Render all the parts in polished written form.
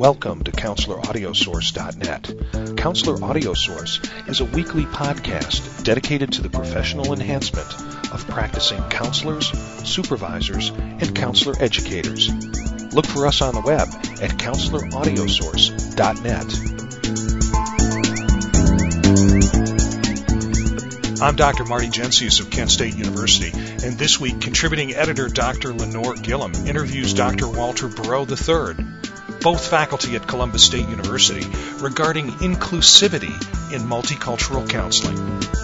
Welcome to CounselorAudioSource.net. Counselor Audio Source is a weekly podcast dedicated to the professional enhancement of practicing counselors, supervisors, and counselor educators. Look for us on the web at CounselorAudioSource.net. I'm Dr. Marty Gensius of Kent State University, and this week contributing editor Dr. Lenore Gillum interviews Dr. Walter Burrow III, both faculty at Columbus State University, regarding inclusivity in multicultural counseling.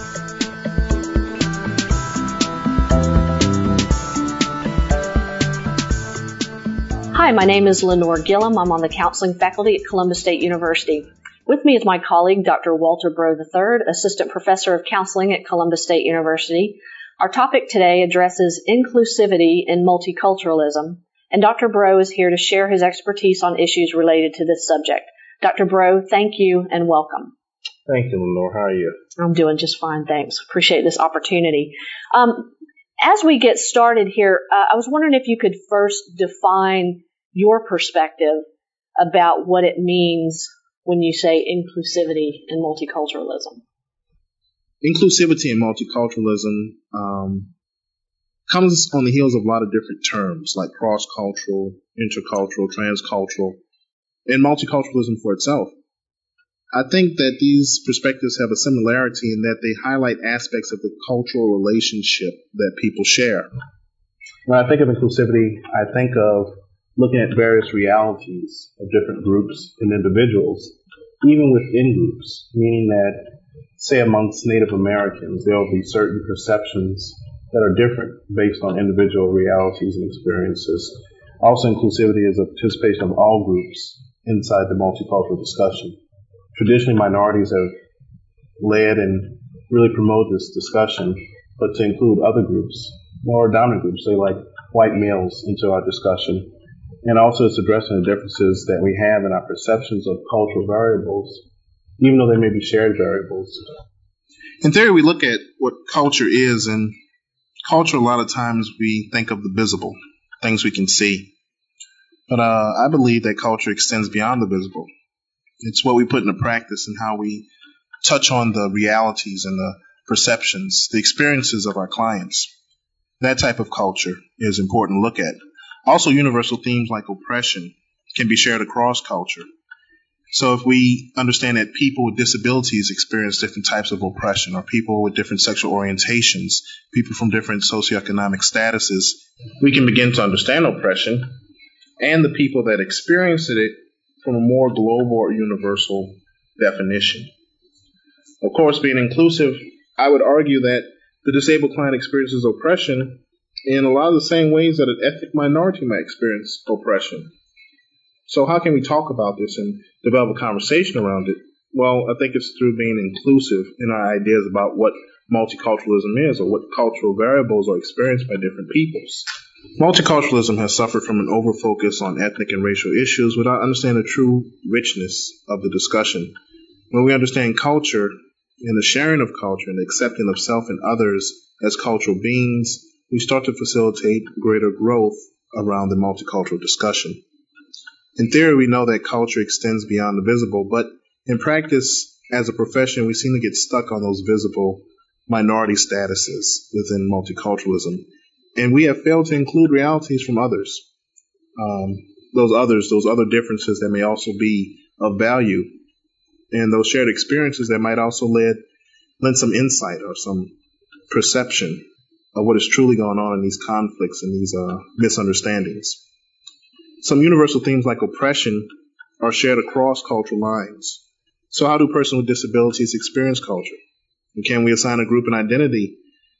Hi, my name is Lenore Gillum. I'm on the counseling faculty at Columbus State University. With me is my colleague, Dr. Walter Burrow III, Assistant Professor of Counseling at Columbus State University. Our topic today addresses inclusivity in multiculturalism, and Dr. Burrow is here to share his expertise on issues related to this subject. Dr. Burrow, thank you and welcome. Thank you, Lenore. How are you? I'm doing just fine, thanks. Appreciate this opportunity. As we get started here, I was wondering if you could first define your perspective about what it means when you say inclusivity and multiculturalism. Inclusivity and multiculturalism comes on the heels of a lot of different terms like cross-cultural, intercultural, transcultural, and multiculturalism for itself. I think that these perspectives have a similarity in that they highlight aspects of the cultural relationship that people share. When I think of inclusivity, I think of looking at various realities of different groups and individuals, even within groups, meaning that, say, amongst Native Americans, there will be certain perceptions that are different based on individual realities and experiences. Also, inclusivity is a participation of all groups inside the multicultural discussion. Traditionally, minorities have led and really promoted this discussion, but to include other groups, more dominant groups, say like white males, into our discussion. And also it's addressing the differences that we have in our perceptions of cultural variables, even though they may be shared variables. In theory, we look at what culture is, and culture, a lot of times we think of the visible, things we can see. But I believe that culture extends beyond the visible. It's what we put into practice and how we touch on the realities and the perceptions, the experiences of our clients. That type of culture is important to look at. Also, universal themes like oppression can be shared across culture. So if we understand that people with disabilities experience different types of oppression, or people with different sexual orientations, people from different socioeconomic statuses, we can begin to understand oppression and the people that experience it from a more global or universal definition. Of course, being inclusive, I would argue that the disabled client experiences oppression in a lot of the same ways that an ethnic minority might experience oppression. So how can we talk about this and develop a conversation around it? Well, I think it's through being inclusive in our ideas about what multiculturalism is, or what cultural variables are experienced by different peoples. Multiculturalism has suffered from an overfocus on ethnic and racial issues without understanding the true richness of the discussion. When we understand culture and the sharing of culture and the accepting of self and others as cultural beings, we start to facilitate greater growth around the multicultural discussion. In theory, we know that culture extends beyond the visible, but in practice, as a profession, we seem to get stuck on those visible minority statuses within multiculturalism. And we have failed to include realities from others, those other differences that may also be of value, and those shared experiences that might also lend some insight or some perception of what is truly going on in these conflicts and these misunderstandings. Some universal themes like oppression are shared across cultural lines. So how do persons with disabilities experience culture? And can we assign a group an identity?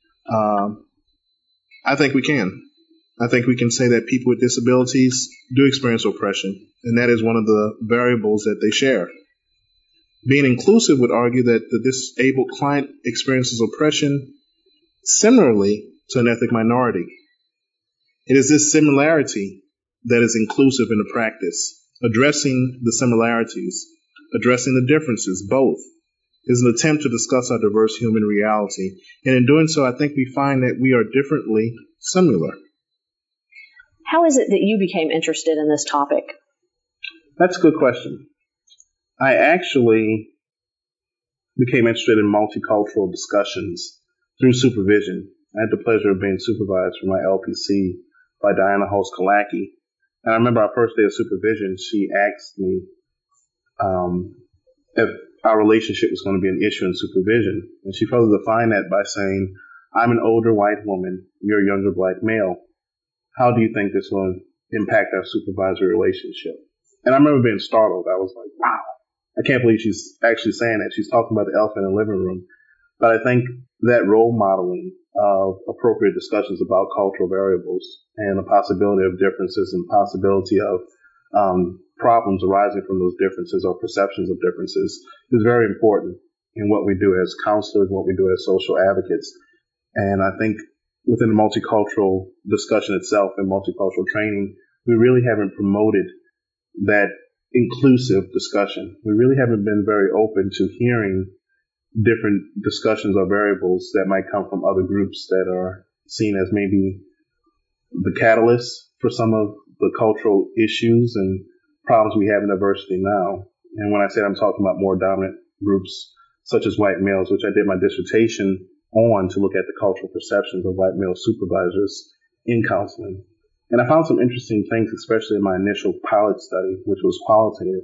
I think we can. I think we can say that people with disabilities do experience oppression, and that is one of the variables that they share. Being inclusive would argue that the disabled client experiences oppression similarly to an ethnic minority. It is this similarity that is inclusive in the practice, addressing the similarities, addressing the differences, both, is an attempt to discuss our diverse human reality. And in doing so, I think we find that we are differently similar. How is it that you became interested in this topic? That's a good question. I actually became interested in multicultural discussions through supervision. I had the pleasure of being supervised for my LPC by Diana Holst-Kalaki. And I remember our first day of supervision, she asked me if our relationship was going to be an issue in supervision. And she further defined that by saying, I'm an older white woman, you're a younger black male. How do you think this will impact our supervisory relationship? And I remember being startled. I was like, wow, I can't believe she's actually saying that. She's talking about the elephant in the living room. But I think that role modeling of appropriate discussions about cultural variables and the possibility of differences and possibility of problems arising from those differences or perceptions of differences is very important in what we do as counselors, what we do as social advocates. And I think within the multicultural discussion itself and multicultural training, we really haven't promoted that inclusive discussion. We really haven't been very open to hearing different discussions or variables that might come from other groups that are seen as maybe the catalyst for some of the cultural issues and problems we have in diversity now. And when I say I'm talking about more dominant groups such as white males, which I did my dissertation on to look at the cultural perceptions of white male supervisors in counseling. And I found some interesting things, especially in my initial pilot study, which was qualitative.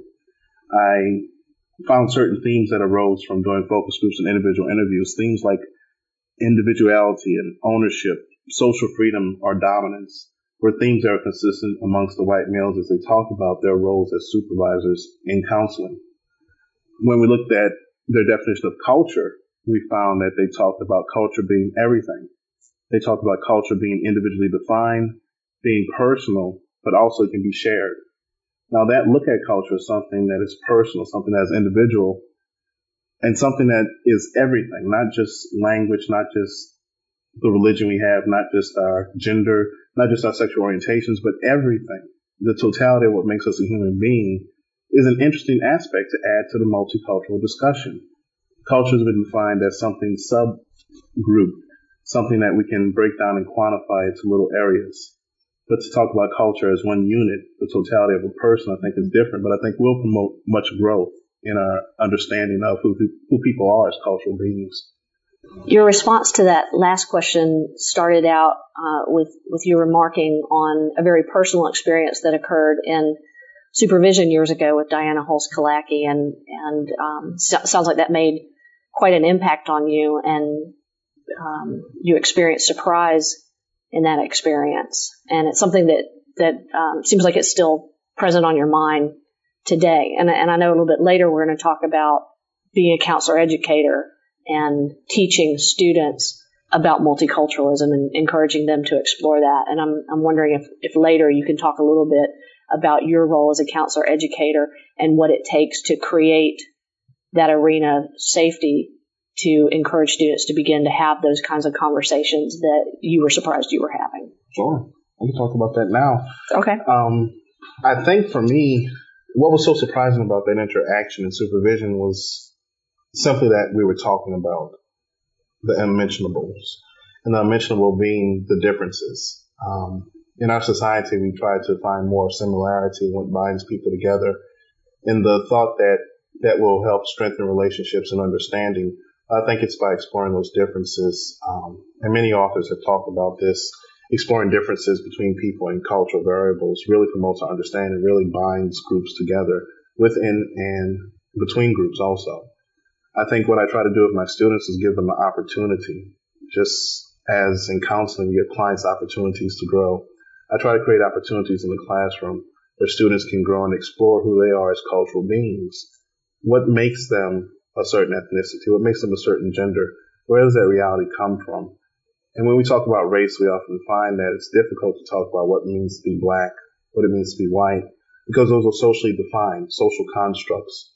I found certain themes that arose from doing focus groups and individual interviews, themes like individuality and ownership, social freedom or dominance, were themes that are consistent amongst the white males as they talk about their roles as supervisors in counseling. When we looked at their definition of culture, we found that they talked about culture being everything. They talked about culture being individually defined, being personal, but also can be shared. Now that look at culture is something that is personal, something that is individual, and something that is everything, not just language, not just the religion we have, not just our gender, not just our sexual orientations, but everything. The totality of what makes us a human being is an interesting aspect to add to the multicultural discussion. Culture has been defined as something subgroup, something that we can break down and quantify into little areas. But to talk about culture as one unit, the totality of a person, I think is different, but I think will promote much growth in our understanding of who people are as cultural beings. Your response to that last question started out with you remarking on a very personal experience that occurred in supervision years ago with Diana Holst-Kalaki, and sounds like that made quite an impact on you, and you experienced surprise in that experience. And it's something that seems like it's still present on your mind today. And I know a little bit later we're going to talk about being a counselor educator and teaching students about multiculturalism and encouraging them to explore that. And I'm wondering if later you can talk a little bit about your role as a counselor educator and what it takes to create that arena of safety to encourage students to begin to have those kinds of conversations that you were surprised you were having. Sure. We can talk about that now. Okay. I think for me, what was so surprising about that interaction and supervision was simply that we were talking about the unmentionables, and the unmentionable being the differences. In our society, we try to find more similarity, what binds people together, in the thought that will help strengthen relationships and understanding. I think it's by exploring those differences, and many authors have talked about this, exploring differences between people and cultural variables really promotes our understanding, really binds groups together within and between groups also. I think what I try to do with my students is give them an opportunity. Just as in counseling, you give clients opportunities to grow. I try to create opportunities in the classroom where students can grow and explore who they are as cultural beings. What makes them a certain ethnicity? What makes them a certain gender? Where does that reality come from? And when we talk about race, we often find that it's difficult to talk about what it means to be black, what it means to be white, because those are socially defined, social constructs.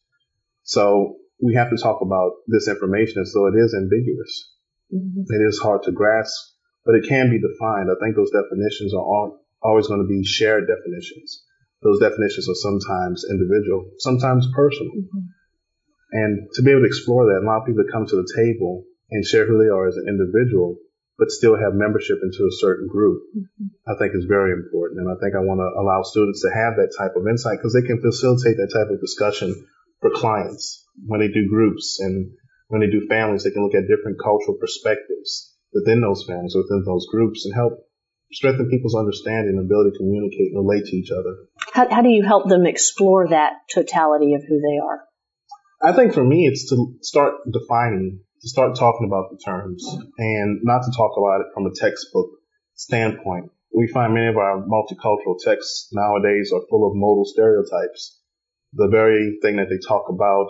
So we have to talk about this information as though it is ambiguous. Mm-hmm. It is hard to grasp, but it can be defined. I think those definitions are always going to be shared definitions. Those definitions are sometimes individual, sometimes personal. Mm-hmm. And to be able to explore that, allow people to come to the table and share who they are as an individual but still have membership into a certain group, I think is very important. And I think I want to allow students to have that type of insight because they can facilitate that type of discussion for clients when they do groups and when they do families. They can look at different cultural perspectives within those families, within those groups, and help strengthen people's understanding and ability to communicate and relate to each other. How do you help them explore that totality of who they are? I think for me, it's to start defining, to start talking about the terms, and not to talk about it from a textbook standpoint. We find many of our multicultural texts nowadays are full of modal stereotypes. The very thing that they talk about,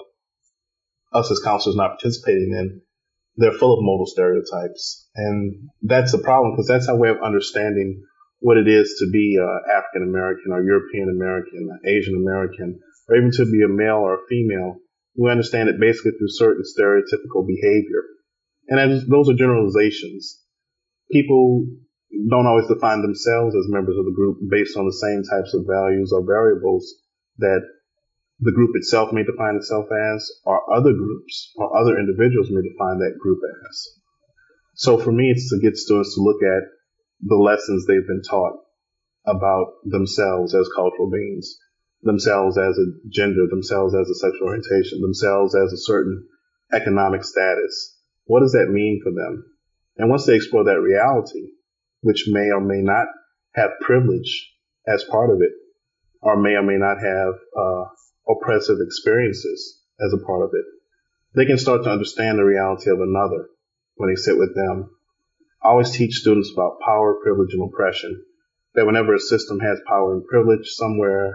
us as counselors not participating in, they're full of modal stereotypes. And that's a problem because that's our way of understanding what it is to be African American or European American, Asian American, or even to be a male or a female. We understand it basically through certain stereotypical behavior. And those are generalizations. People don't always define themselves as members of the group based on the same types of values or variables that the group itself may define itself as, or other groups or other individuals may define that group as. So for me, it's to get students to look at the lessons they've been taught about themselves as cultural beings, themselves as a gender, themselves as a sexual orientation, themselves as a certain economic status. What does that mean for them? And once they explore that reality, which may or may not have privilege as part of it, or may not have oppressive experiences as a part of it, they can start to understand the reality of another when they sit with them. I always teach students about power, privilege, and oppression, that whenever a system has power and privilege, somewhere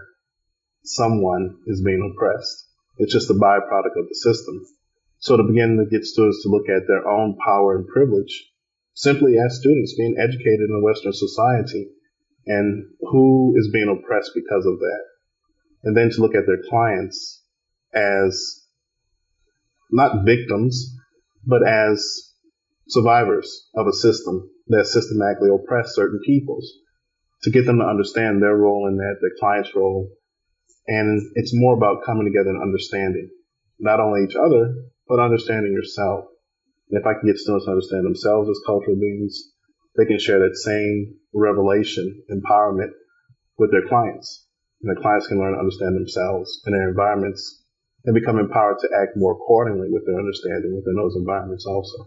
someone is being oppressed. It's just a byproduct of the system. So to begin to get students to look at their own power and privilege, simply as students being educated in a Western society, and who is being oppressed because of that. And then to look at their clients as not victims, but as survivors of a system that systematically oppressed certain peoples, to get them to understand their role in that, their client's role. And it's more about coming together and understanding not only each other, but understanding yourself. And if I can get students to understand themselves as cultural beings, they can share that same revelation, empowerment with their clients. And their clients can learn to understand themselves and their environments and become empowered to act more accordingly with their understanding within those environments also.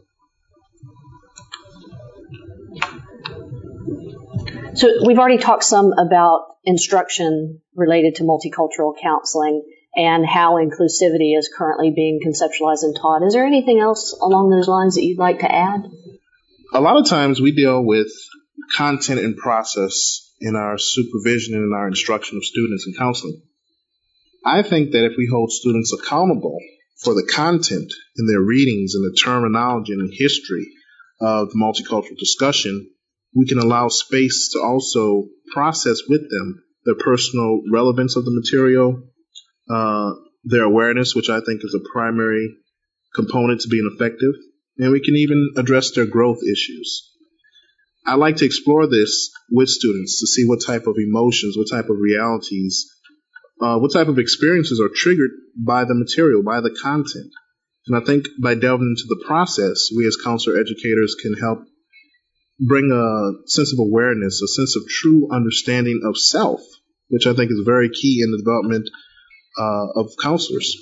So we've already talked some about instruction related to multicultural counseling and how inclusivity is currently being conceptualized and taught. Is there anything else along those lines that you'd like to add? A lot of times we deal with content and process in our supervision and in our instruction of students in counseling. I think that if we hold students accountable for the content in their readings and the terminology and the history of the multicultural discussion, we can allow space to also process with them their personal relevance of the material, their awareness, which I think is a primary component to being effective, and we can even address their growth issues. I like to explore this with students to see what type of emotions, what type of realities, what type of experiences are triggered by the material, by the content. And I think by delving into the process, we as counselor educators can help bring a sense of awareness, a sense of true understanding of self, which I think is very key in the development of counselors.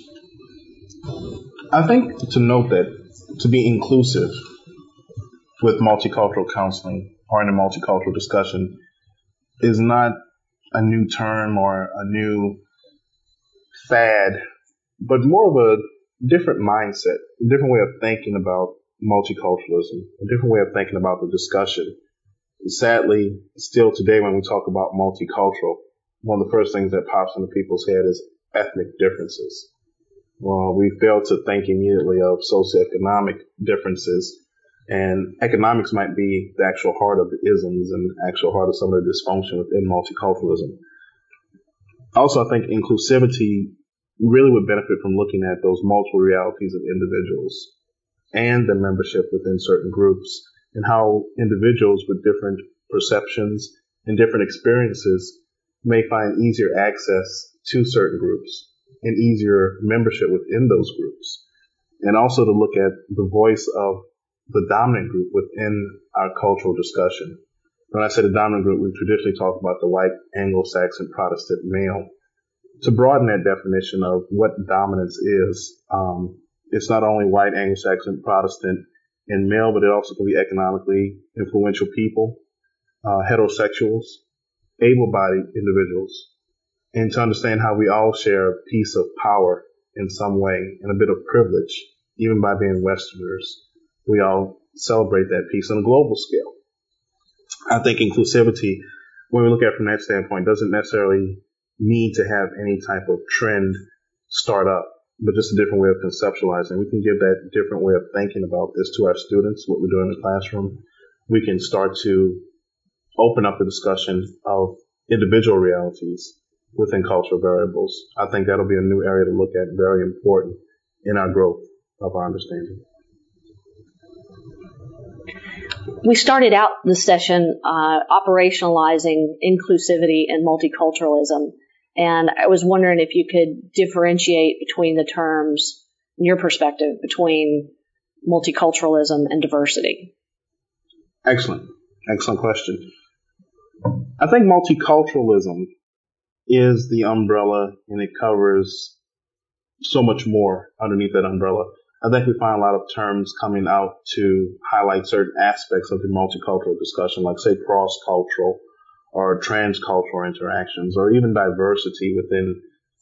I think to note that to be inclusive with multicultural counseling or in a multicultural discussion is not a new term or a new fad, but more of a different mindset, a different way of thinking about multiculturalism, a different way of thinking about the discussion. Sadly, still today when we talk about multicultural, one of the first things that pops into people's head is ethnic differences. Well, we fail to think immediately of socioeconomic differences, and economics might be the actual heart of the isms and the actual heart of some of the dysfunction within multiculturalism. Also, I think inclusivity really would benefit from looking at those multiple realities of individuals and the membership within certain groups, and how individuals with different perceptions and different experiences may find easier access to certain groups and easier membership within those groups. And also to look at the voice of the dominant group within our cultural discussion. When I say the dominant group, we traditionally talk about the white Anglo-Saxon Protestant male. To broaden that definition of what dominance is, it's not only white Anglo-Saxon Protestant and male, but it also can be economically influential people, heterosexuals, able-bodied individuals, and to understand how we all share a piece of power in some way and a bit of privilege, even by being Westerners. We all celebrate that piece on a global scale. I think inclusivity, when we look at it from that standpoint, doesn't necessarily need to have any type of trend start up, but just a different way of conceptualizing. We can give that different way of thinking about this to our students, what we're doing in the classroom. We can start to open up the discussion of individual realities within cultural variables. I think that'll be a new area to look at, very important in our growth of our understanding. We started out the session operationalizing inclusivity and multiculturalism, and I was wondering if you could differentiate between the terms, in your perspective, between multiculturalism and diversity. Excellent question. I think multiculturalism is the umbrella, and it covers so much more underneath that umbrella. I think we find a lot of terms coming out to highlight certain aspects of the multicultural discussion, like, say, cross-cultural or transcultural interactions, or even diversity within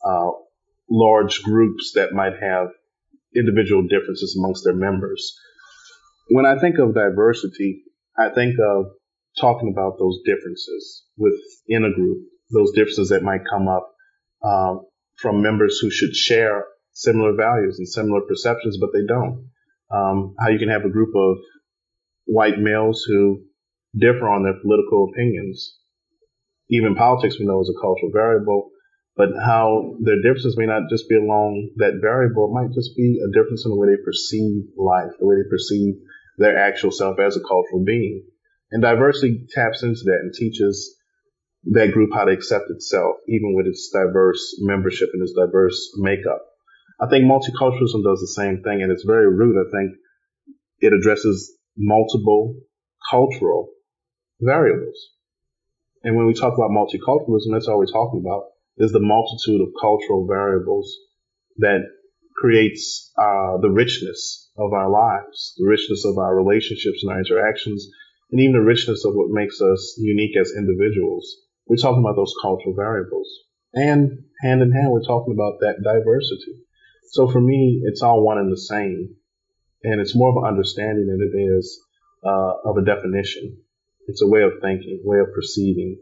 large groups that might have individual differences amongst their members. When I think of diversity, I think of talking about those differences within a group, those differences that might come up from members who should share similar values and similar perceptions, but they don't. How you can have a group of white males who differ on their political opinions. Even politics we know is a cultural variable, but how their differences may not just be along that variable, it might just be a difference in the way they perceive life, the way they perceive their actual self as a cultural being. And diversity taps into that and teaches that group how to accept itself, even with its diverse membership and its diverse makeup. I think multiculturalism does the same thing, and it's very root. I think it addresses multiple cultural variables. And when we talk about multiculturalism, that's all we're talking about, is the multitude of cultural variables that creates the richness of our lives, the richness of our relationships and our interactions, and even the richness of what makes us unique as individuals. We're talking about those cultural variables. And hand in hand, we're talking about that diversity. So for me, it's all one and the same. And it's more of an understanding than it is of a definition. It's a way of thinking, way of perceiving.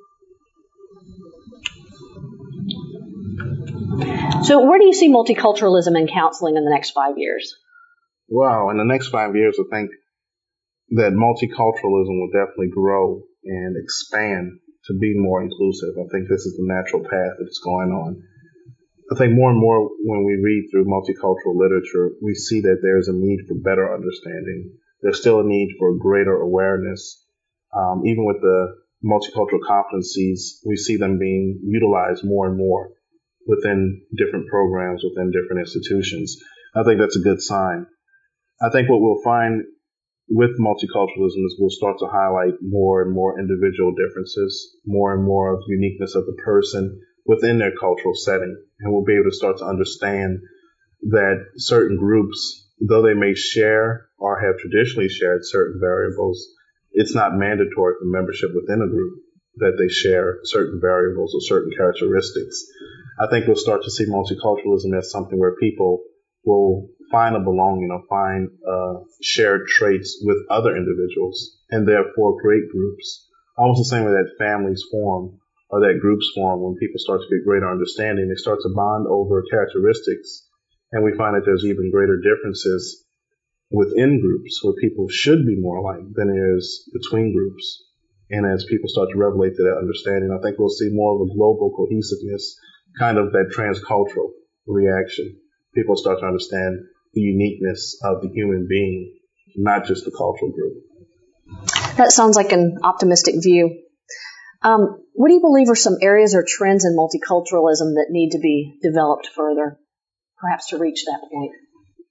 So where do you see multiculturalism in counseling in the next 5 years? Well, in the next 5 years, I think that multiculturalism will definitely grow and expand to be more inclusive. I think this is the natural path that's going on. I think more and more when we read through multicultural literature, we see that there's a need for better understanding. There's still a need for greater awareness. Even with the multicultural competencies, we see them being utilized more and more within different programs, within different institutions. I think that's a good sign. I think what we'll find with multiculturalism is we'll start to highlight more and more individual differences, more and more of uniqueness of the person within their cultural setting. And we'll be able to start to understand that certain groups, though they may share or have traditionally shared certain variables, it's not mandatory for membership within a group that they share certain variables or certain characteristics. I think we'll start to see multiculturalism as something where people will find a belonging or find shared traits with other individuals and therefore create groups. Almost the same way that families form or that groups form. When people start to get greater understanding, they start to bond over characteristics, and we find that there's even greater differences within groups where people should be more alike than there is between groups. And as people start to revelate to that understanding, I think we'll see more of a global cohesiveness, kind of that transcultural reaction. People start to understand the uniqueness of the human being, not just the cultural group. That sounds like an optimistic view. What do you believe are some areas or trends in multiculturalism that need to be developed further, perhaps to reach that point?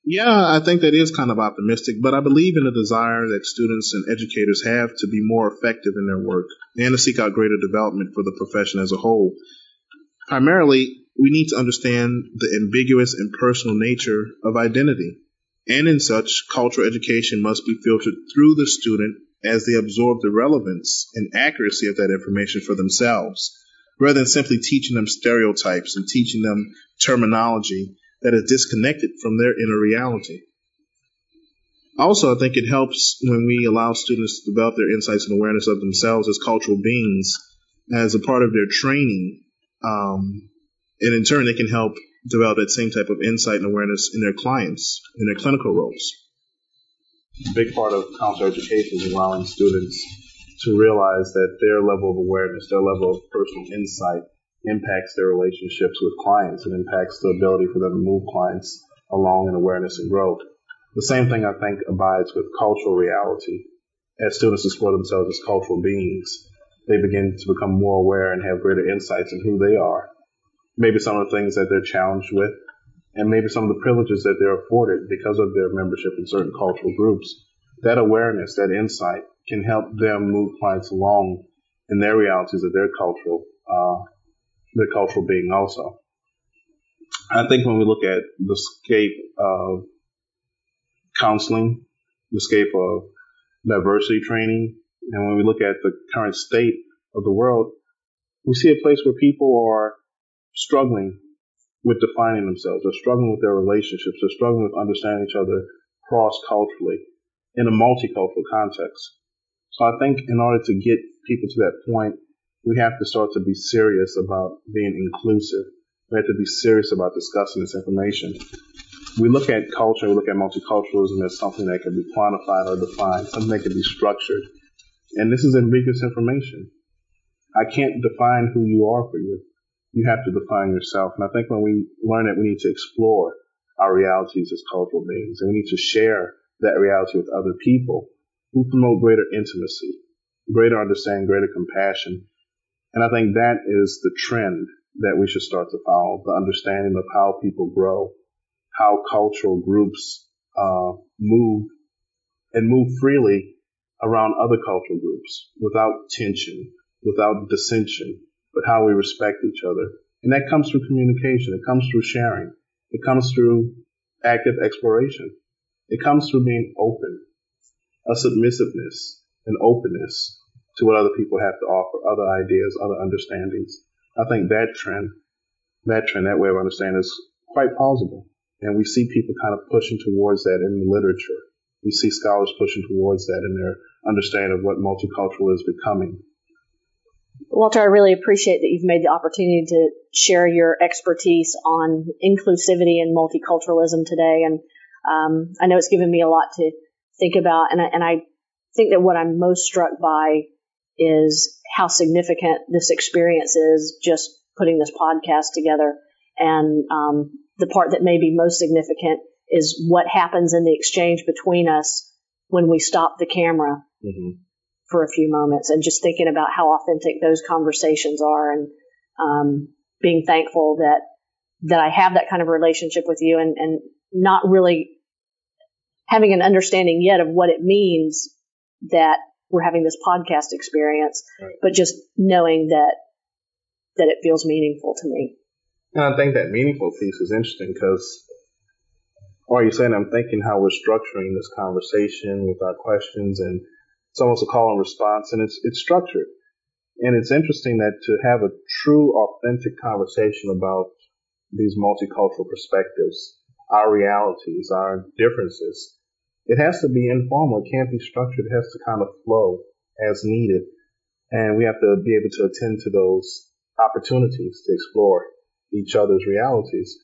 Yeah, I think that is kind of optimistic, but I believe in the desire that students and educators have to be more effective in their work and to seek out greater development for the profession as a whole. Primarily, we need to understand the ambiguous and personal nature of identity. And in such, cultural education must be filtered through the student as they absorb the relevance and accuracy of that information for themselves, rather than simply teaching them stereotypes and teaching them terminology that is disconnected from their inner reality. Also, I think it helps when we allow students to develop their insights and awareness of themselves as cultural beings as a part of their training. And in turn, they can help develop that same type of insight and awareness in their clients, in their clinical roles. A big part of counselor education is allowing students to realize that their level of awareness, their level of personal insight impacts their relationships with clients and impacts the ability for them to move clients along in awareness and growth. The same thing, I think, abides with cultural reality. As students explore themselves as cultural beings, they begin to become more aware and have greater insights in who they are. Maybe some of the things that they're challenged with, and maybe some of the privileges that they're afforded because of their membership in certain cultural groups. That awareness, that insight, can help them move clients along in their realities of their cultural being also. I think when we look at the scape of counseling, the scape of diversity training, and when we look at the current state of the world, we see a place where people are struggling with defining themselves. They're struggling with their relationships. They're struggling with understanding each other cross-culturally in a multicultural context. So I think in order to get people to that point, we have to start to be serious about being inclusive. We have to be serious about discussing this information. We look at culture, we look at multiculturalism as something that can be quantified or defined, something that can be structured. And this is ambiguous information. I can't define who you are for you. You have to define yourself. And I think when we learn that, we need to explore our realities as cultural beings, and we need to share that reality with other people who promote greater intimacy, greater understanding, greater compassion. And I think that is the trend that we should start to follow, the understanding of how people grow, how cultural groups move freely around other cultural groups without tension, without dissension, but how we respect each other. And that comes through communication. It comes through sharing. It comes through active exploration. It comes through being open, a submissiveness, an openness to what other people have to offer, other ideas, other understandings. I think that trend, that way of understanding is quite plausible. And we see people kind of pushing towards that in the literature. We see scholars pushing towards that in their understanding of what multicultural is becoming. Walter, I really appreciate that you've made the opportunity to share your expertise on inclusivity and multiculturalism today. And I know it's given me a lot to think about. And I think that what I'm most struck by is how significant this experience is, just putting this podcast together. And the part that may be most significant is what happens in the exchange between us when we stop the camera. Mm-hmm. For a few moments, and just thinking about how authentic those conversations are, and being thankful that I have that kind of relationship with you, and not really having an understanding yet of what it means that we're having this podcast experience, right. But just knowing that it feels meaningful to me. And I think that meaningful piece is interesting because while you're saying, I'm thinking how we're structuring this conversation with our questions, and it's almost a call and response, and it's structured. And it's interesting that to have a true, authentic conversation about these multicultural perspectives, our realities, our differences, it has to be informal. It can't be structured. It has to kind of flow as needed. And we have to be able to attend to those opportunities to explore each other's realities.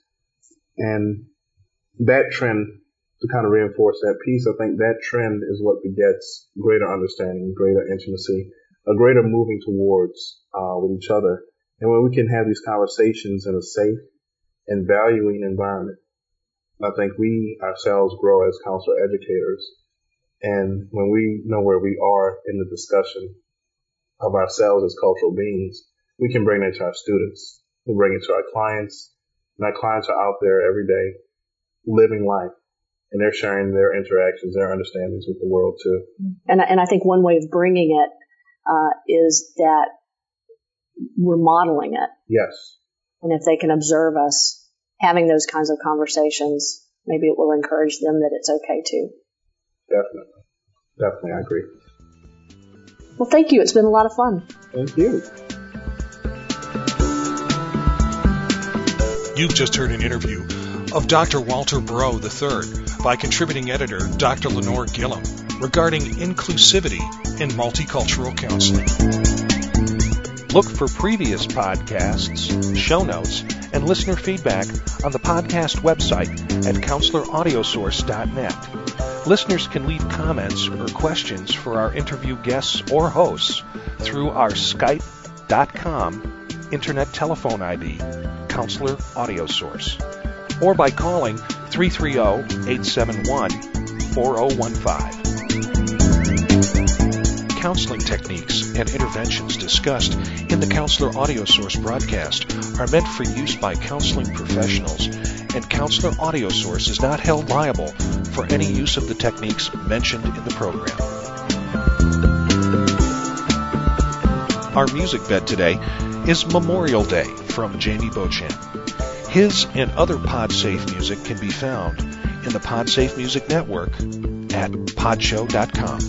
And that trend, to kind of reinforce that piece, I think that trend is what begets greater understanding, greater intimacy, a greater moving towards with each other. And when we can have these conversations in a safe and valuing environment, I think we ourselves grow as counselor educators. And when we know where we are in the discussion of ourselves as cultural beings, we can bring it to our students. We bring it to our clients. And our clients are out there every day living life, and they're sharing their interactions, their understandings with the world too. And I think one way of bringing it is that we're modeling it. Yes. And if they can observe us having those kinds of conversations, maybe it will encourage them that it's okay too. Definitely, I agree. Well, thank you. It's been a lot of fun. Thank you. You've just heard an interview of Dr. Walter Breaux III by contributing editor Dr. Lenore Gillum regarding inclusivity in multicultural counseling. Look for previous podcasts, show notes, and listener feedback on the podcast website at counseloraudiosource.net. Listeners can leave comments or questions for our interview guests or hosts through our Skype.com Internet telephone ID, Counselor Audio Source, or by calling 330-871-4015. Counseling techniques and interventions discussed in the Counselor Audio Source broadcast are meant for use by counseling professionals, and Counselor Audio Source is not held liable for any use of the techniques mentioned in the program. Our music bed today is Memorial Day from Jamie Beauchamp. His and other PodSafe music can be found in the PodSafe Music Network at podshow.com.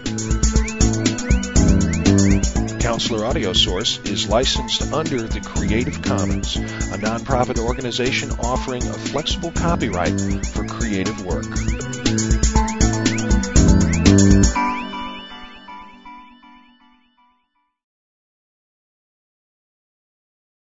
Counselor Audio Source is licensed under the Creative Commons, a nonprofit organization offering a flexible copyright for creative work.